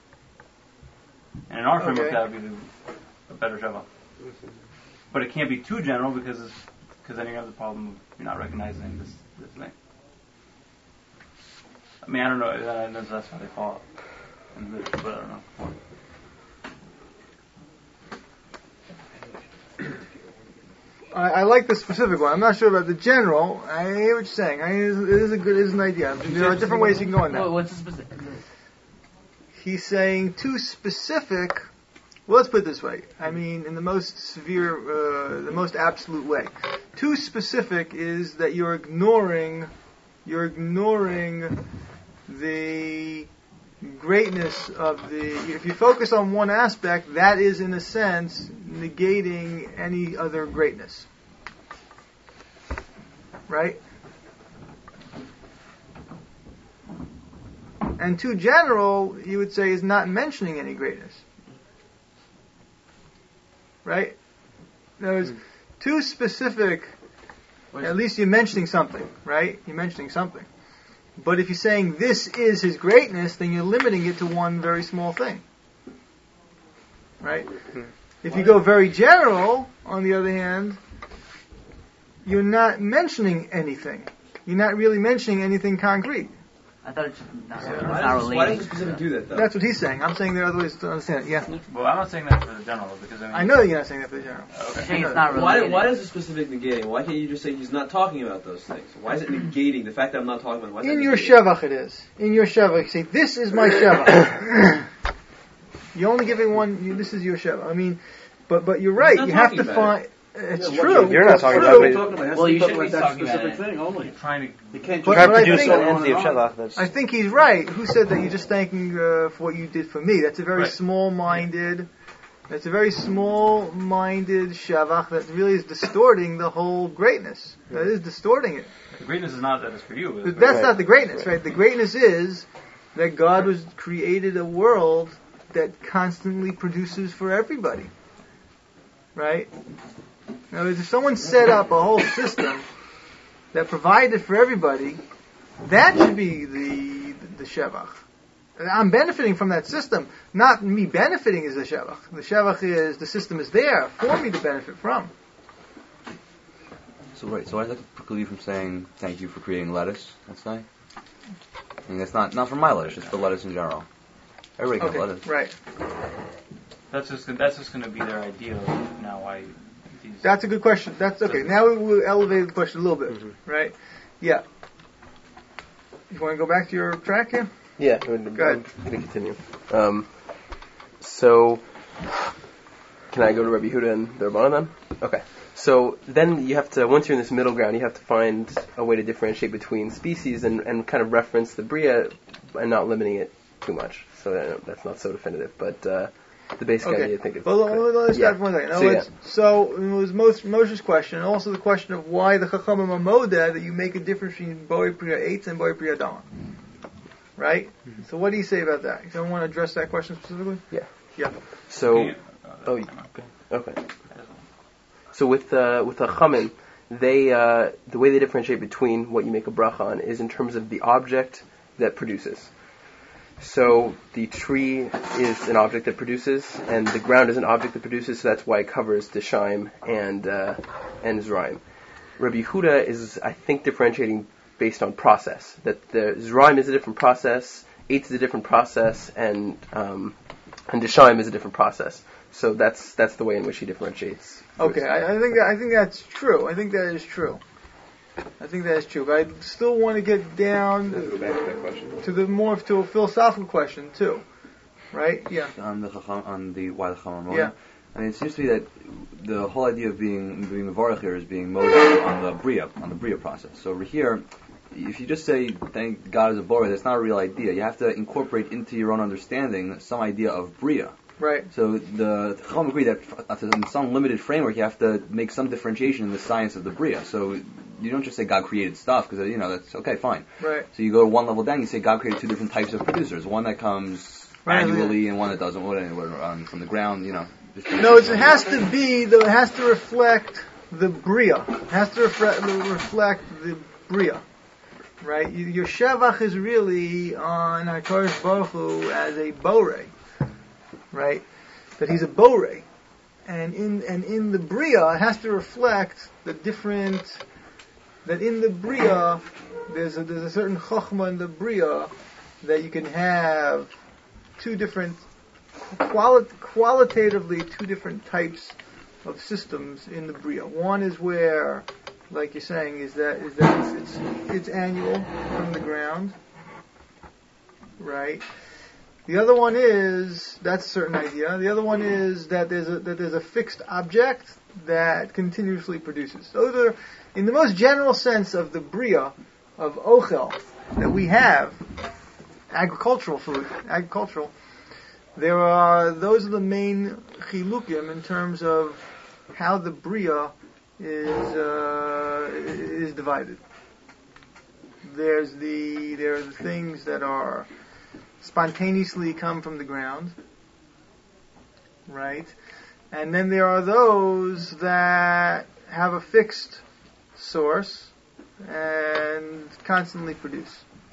And in our framework, Okay. that would be the, a better shavach. But it can't be too general because it's, because then you have the problem of you're not recognizing this this thing. I mean, I don't know. I know that's how they call it. And the- But I don't know. I, I like the specific one. I'm not sure about the general. I hear what you're saying. I, it is a good, it is an idea. There are different ways you can go on that. Well, what's the specific? He's saying too specific. Well, let's put it this way. I mean, in the most severe, uh, the most absolute way. Too specific is that you're ignoring, you're ignoring the greatness of the. If you focus on one aspect, that is, in a sense, negating any other greatness. Right? And too general, you would say, is not mentioning any greatness. Right? In other words, mm. too specific, at least you're mentioning something, right? You're mentioning something. But if you're saying this is his greatness, then you're limiting it to one very small thing. Right? Mm. If you go very general, on the other hand, you're not mentioning anything. You're not really mentioning anything concrete. I thought it's not, yeah. it's why, not does, why does the specific do that, though? That's what he's saying. I'm saying there are other ways to understand it. Yeah. Well, I'm not saying that for the general, because I mean... I know you're not saying that for the general. Okay. It's not why, why does the specific negating? Why can't you just say he's not talking about those things? Why is it negating? The fact that I'm not talking about why is In that your negating? shevach it is. In your shevach, you say, this is my shevach. You're only giving one, you, this is your shevach. I mean, but but you're right. You have to find... It's yeah, true. You're not talking true. about it. Well, you talk should about be that talking about specific it. thing only. You're trying to... You can't But- just but I produce think- an entity of Shabbat. That's I think he's right. Who said that you're just thanking uh, for what you did for me? That's a very Right. small-minded... That's a very small-minded shavach that really is distorting the whole greatness. That is distorting it. The greatness is not that it's for you. That's It's Right. not the greatness, right? The greatness is that God was created a world that constantly produces for everybody. Right? Now, if someone set up a whole system that provided for everybody, that should be the the, the shevach. I'm benefiting from that system, not me benefiting is the shevach. The shevach is the system is there for me to benefit from. So right, so why does that preclude you from saying thank you for creating lettuce? Let's say. I mean, that's not not for my lettuce, just for lettuce in general. Everybody can Okay, have lettuce. right. That's just that's just going to be their idea of now why these... That's a good question. That's okay. Now we will elevate the question a little bit, Mm-hmm. right? Yeah. You want to go back to your track here? Yeah, I'm going to continue. Um, so, can I go to Rabbi Yehuda and the Rabbanan then? Okay. So then you have to, once you're in this middle ground, you have to find a way to differentiate between species and, and kind of reference the Bria and not limiting it too much. So that, that's not so definitive, but uh, the basic Okay. idea I think is Well, good. let's Yeah. start for one second. Now, So, let's- so it was Mos- Moshe's question, and also the question of why the Chachamim are modeh, that you make a difference between Boi Priya Eitz and Boi Priya Dama. Right? Mm-hmm. So what do you say about that? You don't want to address that question specifically? Yeah. Yeah. So, Yeah. Uh, oh, never mind. okay. So with uh, with a chamin, they uh, the way they differentiate between what you make a bracha on is in terms of the object that produces. So the tree is an object that produces, and the ground is an object that produces. So that's why it covers the Shaim and uh, and Zraim. Rabbi Yehuda is, I think, differentiating based on process. That the Zraim is a different process, Eitz is a different process, and um, and the Shaim is a different process. So that's that's the way in which he differentiates. Okay, I, I think that, I think that's true. I think that is true. I think that is true. But I still want to get down Let's go back to that question. to the more to a philosophical question too, right? Yeah. On the chacham, on the why the chacham are Yeah. I mean, it seems to me that the whole idea of being being mevarach here is being moded on the bria, on the bria process. So over here, if you just say thank God is a borah, that's not a real idea. You have to incorporate into your own understanding some idea of bria. Right. So the Chacham agree that f- in some limited framework you have to make some differentiation in the science of the bria. So you don't just say God created stuff because you know that's okay, fine. Right. So you go one level down, you say God created two different types of producers, one that comes Right, annually and one that doesn't, whatever, um, from the ground, you know. just- No, it has to be, though, it has to reflect the Bria. It has to reflect, reflect the Bria. Right? You- Your Shevach is really on HaKadosh Baruch Hu as a Borei. Right? That he's a Borei. And in, and in the Bria, it has to reflect the different, that in the Bria, there's a, there's a certain Chochmah in the Bria that you can have two different, quali- qualitatively two different types of systems in the Bria. One is where, like you're saying, is that is that it's, it's, it's annual from the ground, right? The other one is that's a certain idea. The other one is that there's a that there's a fixed object that continuously produces. Those are, in the most general sense of the Bria of Ochel that we have, agricultural food, agricultural. There are those are the main chilukim in terms of how the Bria is uh, is divided. There's the there are the things that are spontaneously come from the ground, right? And then there are those that have a fixed source and constantly produce.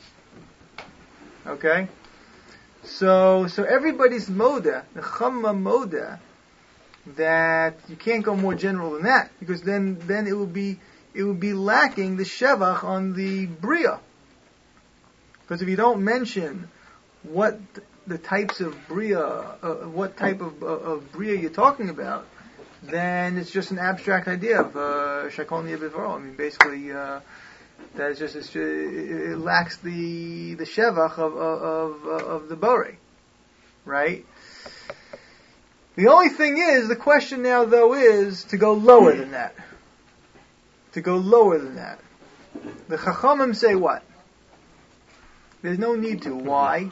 Okay? So so everybody's moda, the chamma moda, that you can't go more general than that, because then then it would be it would be lacking the shevach on the bria. Because if you don't mention what the types of bria, uh, what type of, uh, of bria you're talking about, then it's just an abstract idea of uh, shakol niya b'dvaro. I mean, basically, uh, that is just it's, it lacks the the shevach of of of, of the borei, right? The only thing is, the question now though is to go lower than that. To go lower than that. The Chachamim say what? There's no need to. Why?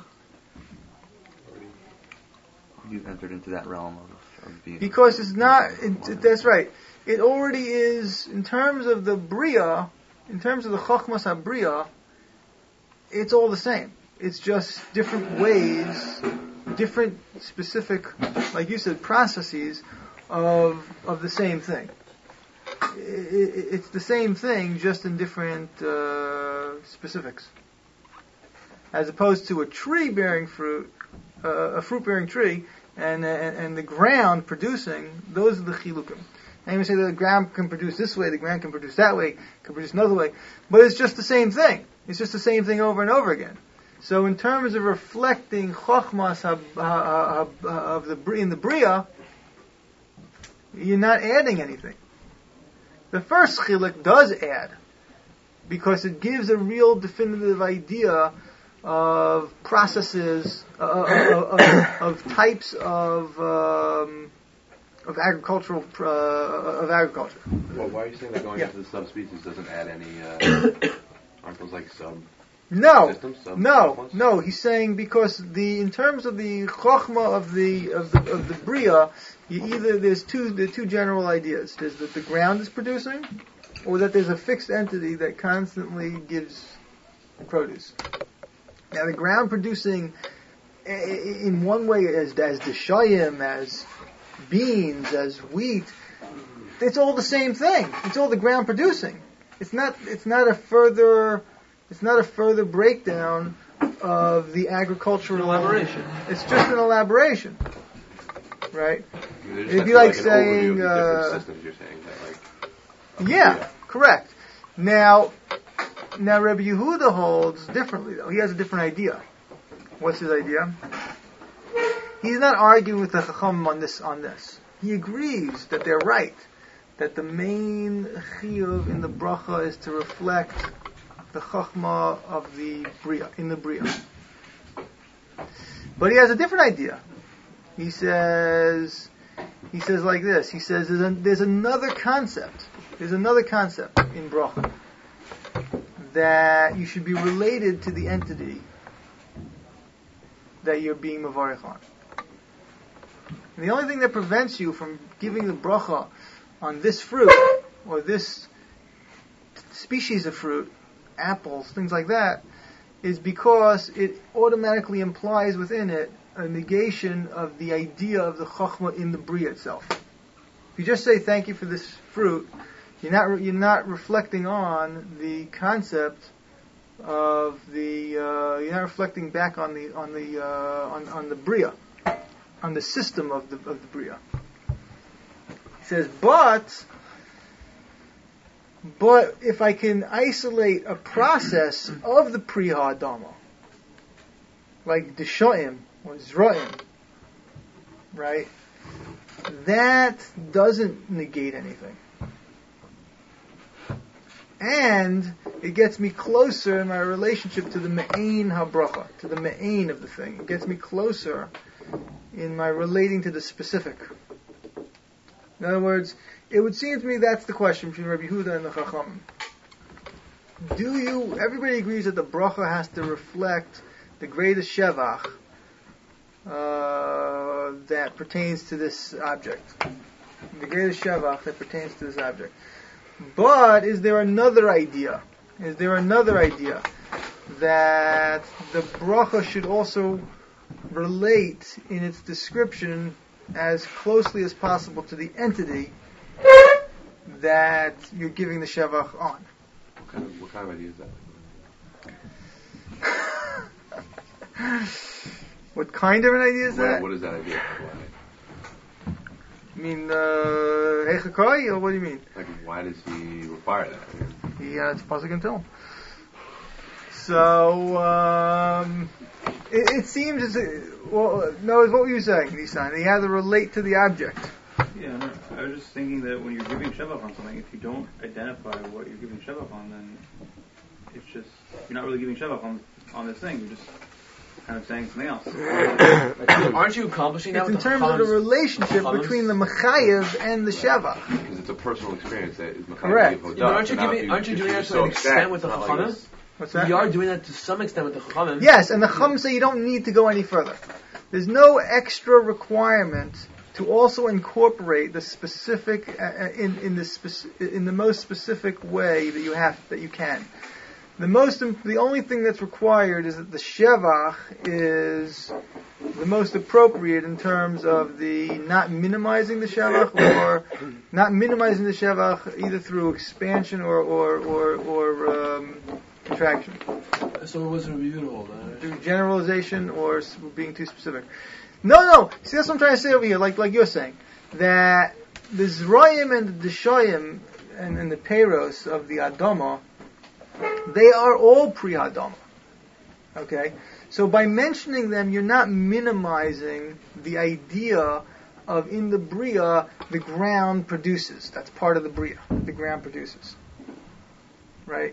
You've entered into that realm of, of being. Because it's not, it, it, that's right. It already is, in terms of the Bria, in terms of the Chochmas HaBria, it's all the same. It's just different ways, different specific, like you said, processes of of the same thing. It, it, it's the same thing, just in different uh, specifics. As opposed to a tree bearing fruit, uh, a fruit bearing tree, and, and and the ground producing, those are the chilukim. And you say that the ground can produce this way, the ground can produce that way, can produce another way, but it's just the same thing. It's just the same thing over and over again. So in terms of reflecting chochmas of the in the bria, you're not adding anything. The first chiluk does add, because it gives a real definitive idea of processes, uh, of, of, of types of um, of agricultural uh, of agriculture. Well, why are you saying that going Yeah. into the subspecies doesn't add any? Uh, aren't those like sub? No, Systems, sub- no, subclasses? no. He's saying because the in terms of the chokhmah of the of the of the bria, you either there's two the two general ideas. There's that the ground is producing, or that there's a fixed entity that constantly gives produce. Now the ground producing i- i- in one way as as deshayim, as beans, as wheat, it's all the same thing. It's all the ground producing. It's not it's not a further it's not a further breakdown of the agricultural Elaboration. It's just an elaboration, right? I mean, there just It'd has be to like an saying, overview of the uh, different systems. You're saying that, like, Yeah, correct. Now, now Rabbi Yehuda holds differently though. He has a different idea. What's his idea? He's not arguing with the Chacham on this. On this, he agrees that they're right. That the main chiyuv in the bracha is to reflect the chachma of the bria in the bria. But he has a different idea. He says, he says like this. He says there's, a, there's another concept. There's another concept in bracha that you should be related to the entity that you're being mavarich on. And the only thing that prevents you from giving the bracha on this fruit or this species of fruit, apples, things like that, is because it automatically implies within it a negation of the idea of the chokhmah in the bria itself. If you just say thank you for this fruit, you're not you're not reflecting on the concept of the uh, you're not reflecting back on the on the uh, on on the bria, on the system of the of the bria. He says, but but if I can isolate a process of the Pri Ha'adama, like Deshoim or Zra'im, right? that doesn't negate anything. And it gets me closer in my relationship to the me'ain habracha, to the me'ain of the thing. It gets me closer in my relating to the specific. In other words, it would seem to me that's the question between Rabbi Yehuda and the Chachamim. Do you, everybody agrees that the bracha has to reflect the greatest shevach uh, that pertains to this object. The greatest shevach that pertains to this object. But is there another idea? Is there another idea that the bracha should also relate in its description as closely as possible to the entity that you're giving the shevach on? What kind of, what kind of idea is that? What kind of an idea is what, that? What is that idea? You mean, uh, Heichakai, or what do you mean? Like, why does he require that? I mean, He, uh, it's Pasuk and Tilm. So, um, it, it seems as, well, no, what were you saying, Nisan? He had to relate to the object. Yeah, no, I was just thinking that when you're giving shevach on something, if you don't identify what you're giving shevach on, then it's just, you're not really giving shevach on, on this thing, you're just kind of saying something else. Aren't you accomplishing that It's in with the terms of the Chacham's- relationship Chacham's? between the Mechayev and the Shevach. Because it's a personal experience that is Correct. Mechayev Yeah, but aren't you Avodah. Now, giving, if aren't you if doing you're that to so an extent upset, with the it's not like Chachamim? it's- What's that? We are doing that to some extent with the Chachamim. Yes, and the Chum say you don't need to go any further. There's no extra requirement to also incorporate the specific uh, in in the speci- in the most specific way that you have that you can. The most imp- the only thing that's required is that the shevach is the most appropriate in terms of the not minimizing the shevach or not minimizing the shevach either through expansion or or or, or um, contraction. So it wasn't beautiful. Through generalization or s- being too specific. No, no. See, that's what I'm trying to say over here. Like, like you're saying, that the Zrayim and the Deshayim and, and the Peros of the Adama, they are all pre-Adama. Okay, so by mentioning them, you're not minimizing the idea of in the Bria the ground produces. That's part of the Bria. The ground produces, right?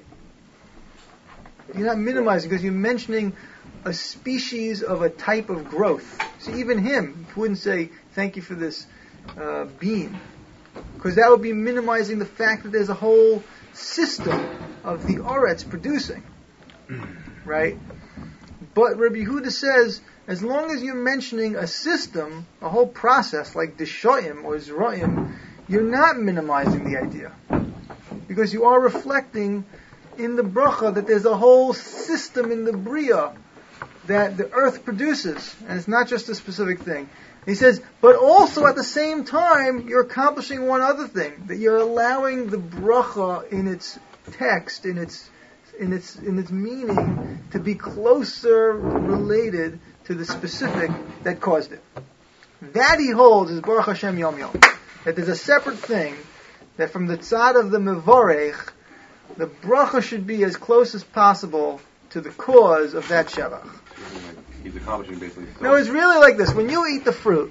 You're not minimizing because you're mentioning a species of a type of growth. So even him wouldn't say, thank you for this uh, bean. Because that would be minimizing the fact that there's a whole system of the Oretz producing. Right? But Rabbi Yehuda says, as long as you're mentioning a system, a whole process like Deshoyim or Zroim, you're not minimizing the idea. Because you are reflecting in the bracha that there's a whole system in the Bria that the earth produces, and it's not just a specific thing. He says, but also at the same time, you're accomplishing one other thing, that you're allowing the bracha in its text, in its in its in its meaning, to be closer related to the specific that caused it. That he holds is Baruch Hashem Yom Yom. That there's a separate thing, that from the tzad of the Mevorech, the bracha should be as close as possible to the cause of that shevach. He's accomplishing basically. No, it's really like this. When you eat the fruit,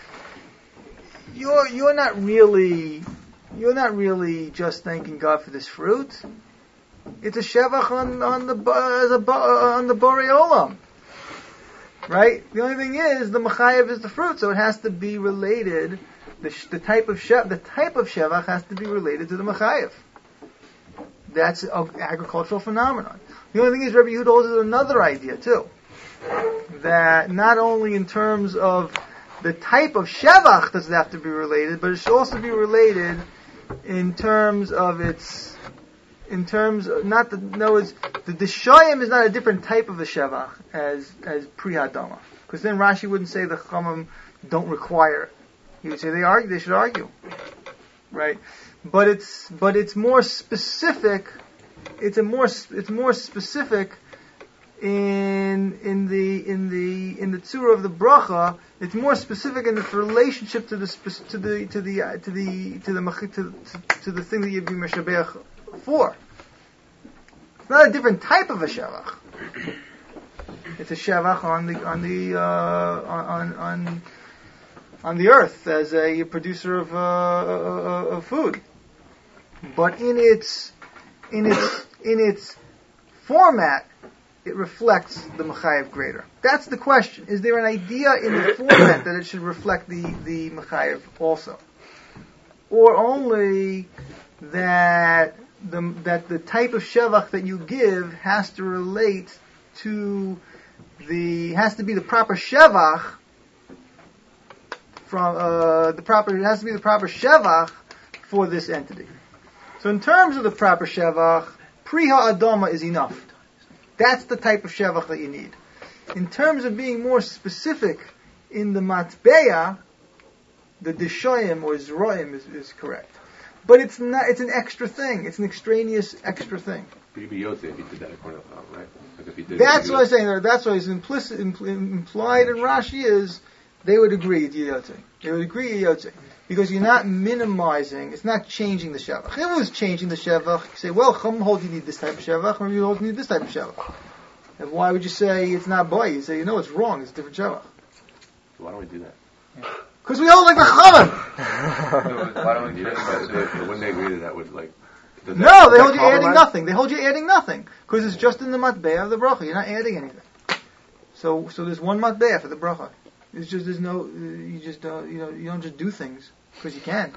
you're you're not really you're not really just thanking God for this fruit. It's a shevach on on the as a on the borei olam, right? The only thing is the mechayev is the fruit, so it has to be related. The the type of shev the type of shevach has to be related to the mechayev. That's an agricultural phenomenon. The only thing is Rabbi Yehuda holds another idea too. That not only in terms of the type of shevach does it have to be related, but it should also be related in terms of its, in terms of, not the, no, it's, the Deshayim is not a different type of a shevach as, as pre-Hadama. Because then Rashi wouldn't say the Chachamim don't require it. He would say they argue, they should argue. Right? But it's, but it's more specific, it's a more, it's more specific in in the in the in the tzura of the bracha. It's more specific in its relationship to the spe- to the to the uh, to the to the to, to, to the thing that you'd be meshabeach for. It's not a different type of a shevach. It's a shevach on the on the uh, on on on the earth as a producer of, uh, of food. But in its in its in its format, it reflects the Mechayev greater. That's the question. Is there an idea in the format that it should reflect the, the Mechayev also? Or only that the that the type of Shevach that you give has to relate to the, has to be the proper Shevach from, uh, the proper, it has to be the proper Shevach for this entity. So in terms of the proper Shevach, Priha Adama is enough. That's the type of Shevach that you need. In terms of being more specific in the Matbeya, the Dishoyim or Zroim is, is correct. But it's not, it's an extra thing. It's an extraneous extra thing. You'd be Yotze if he did that according to Chazal, right? Like if he did That's what I'm saying. That's what is implicit, impl- implied in Rashi is they would agree it's Yotze. They would agree Yotze. Because you're not minimizing, it's not changing the Shevach. If it was changing the Shevach, you say, well, Chum hold you need this type of Shevach, or you hold you need this type of Shevach. And why would you say it's not boy? You say, you know, it's wrong, it's a different Shevach. So why don't we do that? Because we hold like the Chachamim. Why don't we do that? But wouldn't they agree that that would, like... does that- No, does they that hold you adding compromise? nothing. They hold you adding nothing. Because it's just in the matbeah of the bracha. You're not adding anything. So, so there's one matbeah for the bracha. It's just, there's no, you just don't, you know, you don't just do things. Because you can.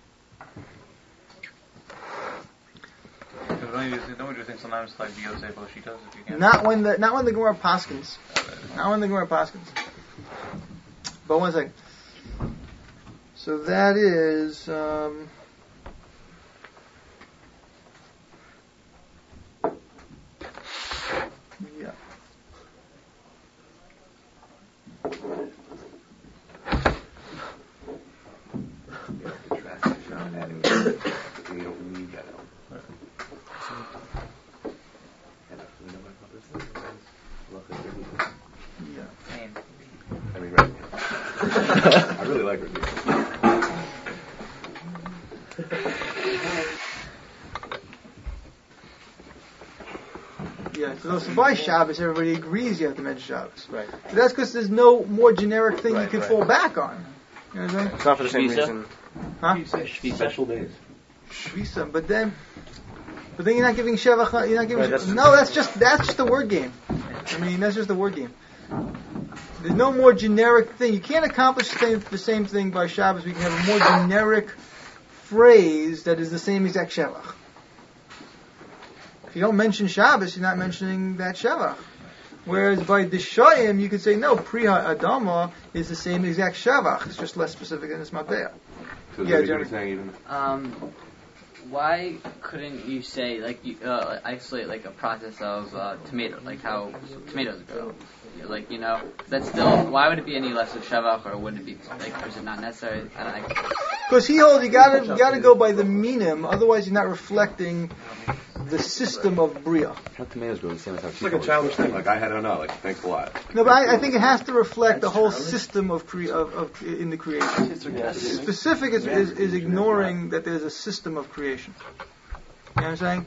Don't you, don't you think sometimes like the Yosef Oshitas if you can? Not when the, not when the Gemara paskins. Not when the Gemara paskins. But one second. So that is, um, yeah. You don't need that. Yeah. I mean, right. I really like her. Yeah, so, so by Shabbos, everybody agrees you have to mention Shabbos. Right. But that's because there's no more generic thing Right, you can right. fall back on. You know what I'm saying? It's not for the same Shvisa? reason. Huh? Special days. Shvisa, but then, but then you're not giving Shevach. You're not giving. Right, that's- no, that's just that's just a word game. I mean, that's just a word game. There's no more generic thing. You can't accomplish the same, the same thing by Shabbos. We can have a more generic phrase that is the same exact Shevach. If you don't mention Shabbos, you're not mentioning that Shevach. Whereas by Dishoyim, you could say, no, Priya Adama is the same exact Shevach. It's just less specific than its Matbeah. So Yeah, yeah, Jeremy. you're saying even Um, why couldn't you say like you, uh, isolate like a process of uh, tomato, like how tomatoes grow? Like, you know, that's still. Why would it be any less of shevach, or would it be like? Or is it not necessary? I don't know. Because he holds you gotta you gotta go by the minim, otherwise you're not reflecting the system of bria. How tomatoes grow the same as how it's like a childish thing. Like I had to know. Like thanks a lot. No, but I, I think it has to reflect the whole system of, cre- of, of in the creation. Specific is, is, is ignoring that there's a system of creation. You know what I'm saying?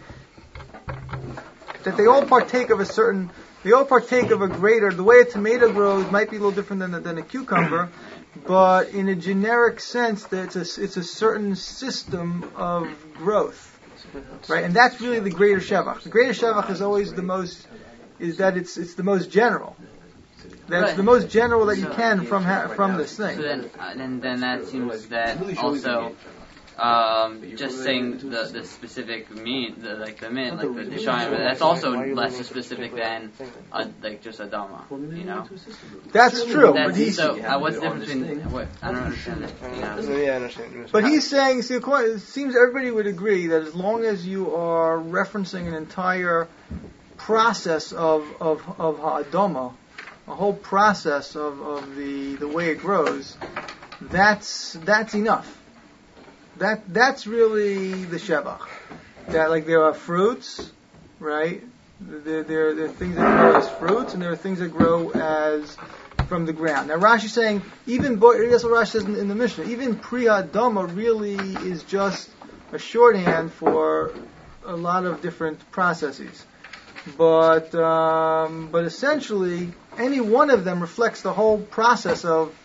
That they all partake of a certain, they all partake of a greater. The way a tomato grows might be a little different than a, than a cucumber, but in a generic sense, that it's a it's a certain system of growth. Right, and that's really the greater shevach. The greater shevach is always the most, is that it's it's the most general. That's Right. the most general that you can from ha- from this thing. So then, uh, then, then that seems that also, um, just saying the the specific mean, the, like the min, like the dishayim, that's also less specific than uh, like just a dama, you know. That's true, That's, but he's so uh, what's the difference between what? I don't understand that. You know? Yeah, I understand. but he's saying. See, according- it seems everybody would agree that as long as you are referencing an entire process of of of ha'adama, a whole process of, of the the way it grows, that's that's enough. That that's really the shevach. That like there are fruits, right? There, there, there are things that grow as fruits, and there are things that grow as from the ground. Now Rashi is saying even bo- that's what Rashi says in, in the Mishnah. Even Priya Dama really is just a shorthand for a lot of different processes. But um, but essentially, any one of them reflects the whole process of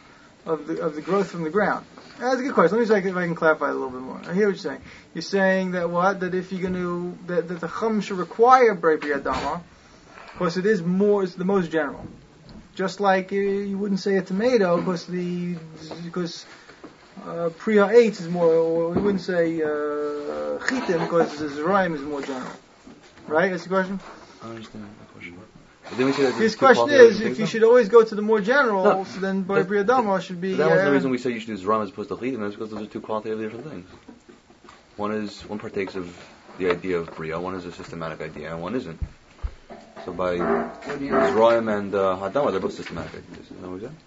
of the of the growth from the ground. That's a good question. Let me see if I can clarify it a little bit more. I hear what you're saying. You're saying that what? That if you're going to that, that the chum should require Borei Pri Adama, because it is more, it's the most general. Just like uh, you wouldn't say a tomato because the because uh, Pri Ha'etz is more, or we wouldn't say uh, chitim because the Zerayim is more general. Right? That's the question. I understand the question. But then we say that His two question qualitative is, things, if you no? should always go to the more general, No, so then Borei that- Pri Adama should be. But that was the uh, reason we say you should use Ram as opposed to Chitim, that's because those are two qualitatively different things. One is one partakes of the idea of Bria, one is a systematic idea, and one isn't. So by Zerayim and uh, Hadama, they're both systematic ideas. Is that what we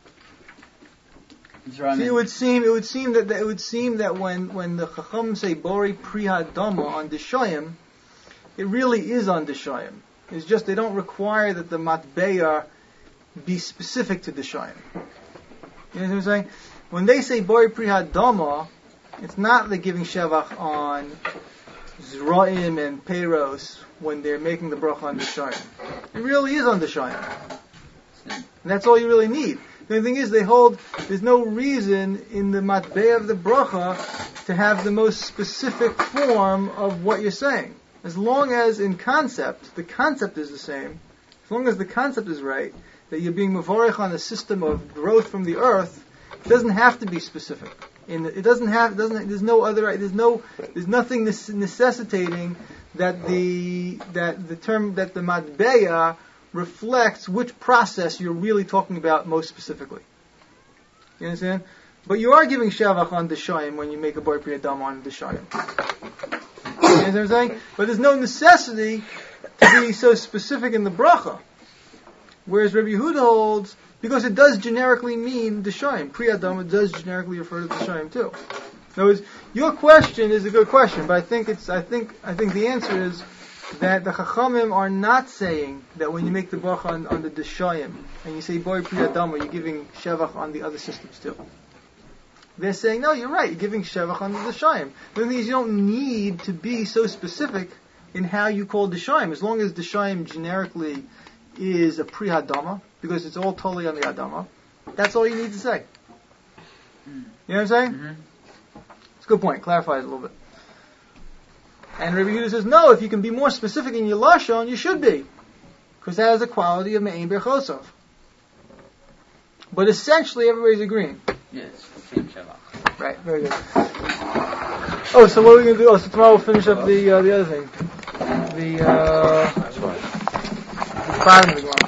said? See, it would seem it would seem that, that it would seem that when, when the Chacham say Borei Pri Hadama on Deshayim, it really is on Deshayim. It's just they don't require that the Matbeya be specific to Deshayim. You know what I'm saying? When they say Borei Pri Hadama, it's not they're giving Shevach on Zraim and Peiros when they're making the bracha on Deshayim. It really is on Deshayim. And that's all you really need. The only thing is, they hold there's no reason in the matbeh of the bracha to have the most specific form of what you're saying. As long as in concept, the concept is the same, as long as the concept is right, that you're being mavorech on a system of growth from the earth, it doesn't have to be specific. In the, it doesn't have, it doesn't. There's no other. There's no. There's nothing necessitating that the that the term that the matbeya reflects which process you're really talking about most specifically. You understand? But you are giving Shavach on Deshayim when you make a Borei Pri Adama on Deshayim. You understand what I'm saying? But there's no necessity to be so specific in the bracha. Whereas Rabbi Yehuda holds, because it does generically mean Deshayim. Pri Adama does generically refer to Deshayim too. In other words, your question is a good question, but I think it's, I think, I think the answer is that the Chachamim are not saying that when you make the bracha on, on the Deshayim and you say Borei Pri Adama, you're giving Shevach on the other systems too. They're saying, no, you're right, you're giving Shevach on the Deshayim. The thing is, you don't need to be so specific in how you call Deshayim. As long as Deshayim generically is a Pri Adama, because it's all totally on the Adama, that's all you need to say. You know what I'm saying? Mm-hmm. It's a good point. Clarifies a little bit. And Rabbi Yehuda says, no, if you can be more specific in your Lashon, you should be. Because that has the quality of Me'ein Berchosov. But essentially, everybody's agreeing. Yes, same Shavach. Right, very good. Oh, so what are we going to do? Oh, so tomorrow we'll finish up the uh, the other thing. The, uh... the bottom of the Gemara.